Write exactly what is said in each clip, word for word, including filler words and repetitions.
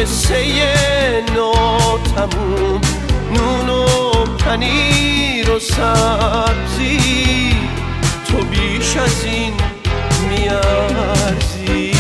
قصه ناتموم، نون و پنیر و سبزی، تو بیش از این میارزی.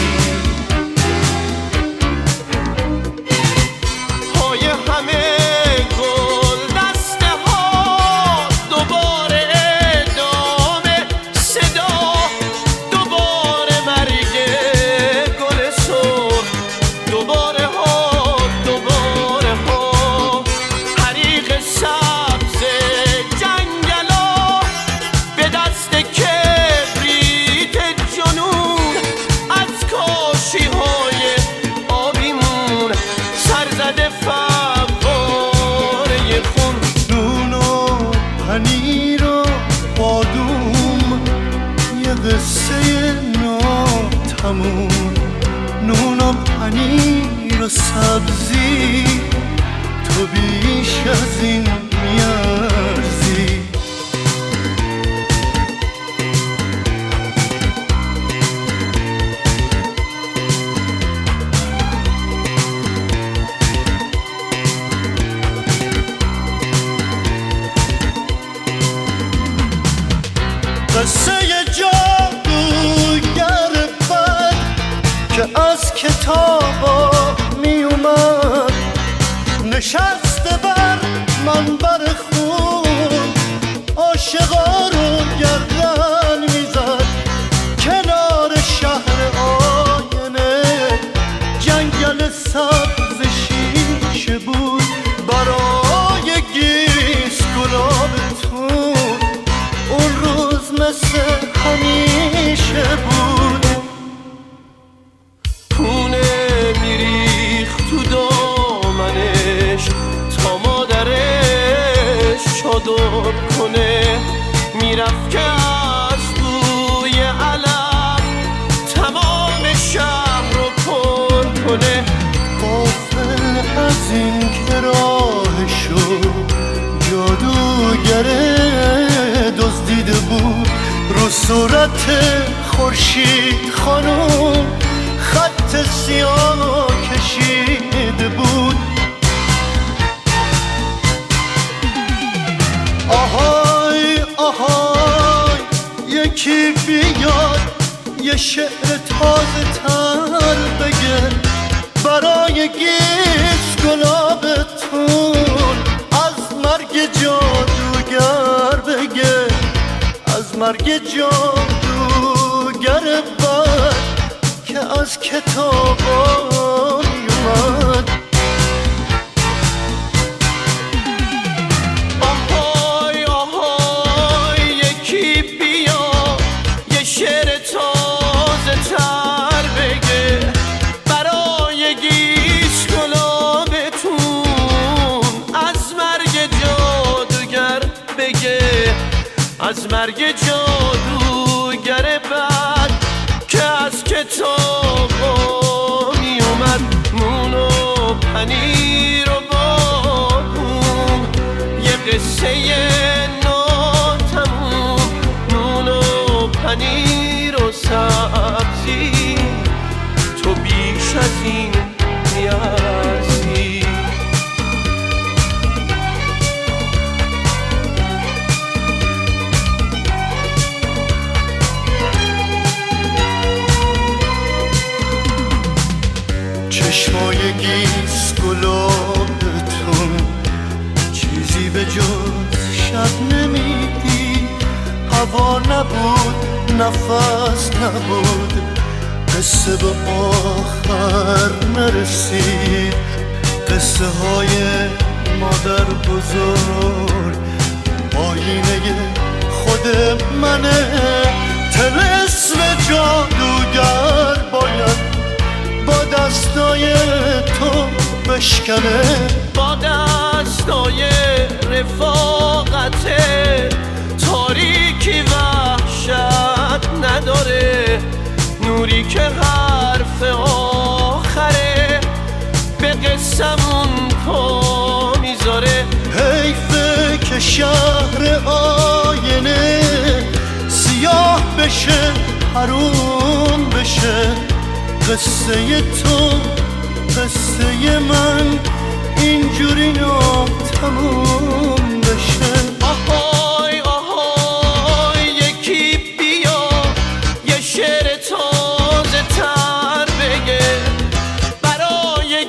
پای همه گل دسته ها، دوباره ادامه صدا، دوباره مرگ گل سرخ، دوباره ها دوباره ها، حریق سبز جنگلا به دست کبریت جنون، از کاشی های آبیمون سرزده فواره خون. نون و پنیر و بادوم، یه قصه ناتموم، نون و پنیر و سبزی، تو بیش از این میارزی. قصه جادوگر بد که از کتابا می اومد، نشسته بر منبر خون، عاشقا رو گردن میزد کنار شهر آینه. جنگل سبز شیشه بود برای گیس گلابتون، اون روز مثل همیشه بود. پونه میریخت تو دامنش تا مادرش چادر کنه، میرفت که از بوی علف تمام شهر رو پر کنه. غافل از این که راهشو جادوگر دزدیده بود، رو صورت خورشید خانم خط سیاه کشیده بود. آهای آهای یکی بیاد یه شعر تازه تر بگه برای گیس گلابتون، از مرگ جادوگر بگه، از مرگ جادوگر بد که از کتابا میومد. آهای آهای یکی بیا یه شعر تازه تر بگه برای گیس گلابتون، از مرگ جادوگر بگه، از مرگ جادوگر بد که از کتابا می اومد. نون و پنیر و بادوم، یه قصه ناتموم، نون و پنیر و سبزی، تو بیش از این میارزی. چشمای گیس گلابتون چیزی به جز شب نمیدی، هوا نبود نفس نبود، قصه به آخر نرسید. قصه های مادر بزرگ آینه خود منه، طلسم جادوگر باید با دستای تو بشکنه، با دستای رفاقت تاریکی وحشت نداره، نوری که حرف آخره به قسمون پا میذاره. حیفه که شهر آینه سیاه بشه، حروم بشه، قصه تو قصه قصه من اینجوری ناتموم بشه. آهای آهای یکی بیا یه شعر تازه تر بگه برای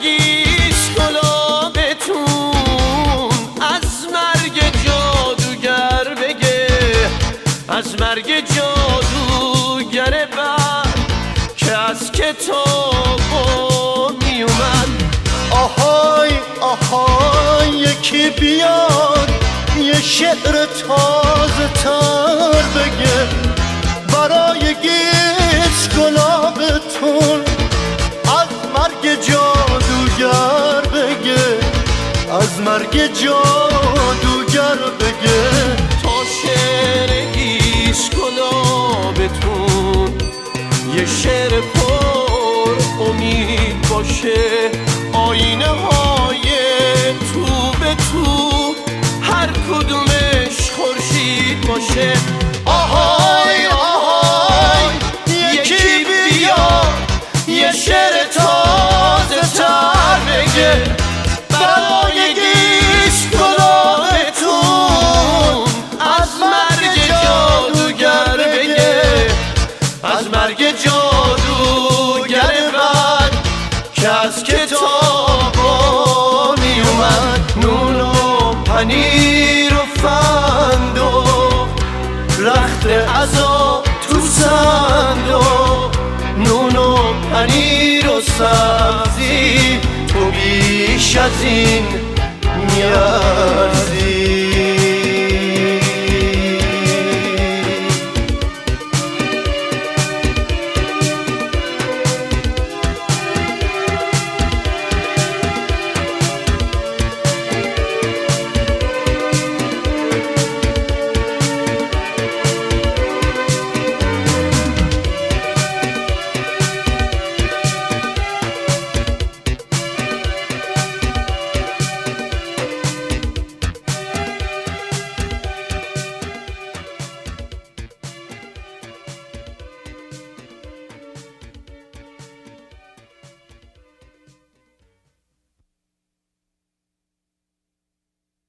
گیسکلابتون، از مرگ جادوگر بگه، از مرگ جادوگر بعد که از کتاب می اومد. آهای آهای یکی بیاد یه شعر تازه تر بگه برای گیس گلابتون، از مرگ جادوگر بگه، از مرگ جادوگر بگه. تا شعر گیس گلابتون یه شعر پر امید باشه، آینه های تو به تو هر کدومش خورشید باشه. آهای آهای یکی بیا یه شعر تازه تر بگه برای گیس گلابتون، از مرگ جادوگر بگه، از مرگ جادوگر بعد که از کتابا می اومد. نون و پنیر و فند و رخت عزا تو صندوق، نون و پنیر و سبزی تو بیش از این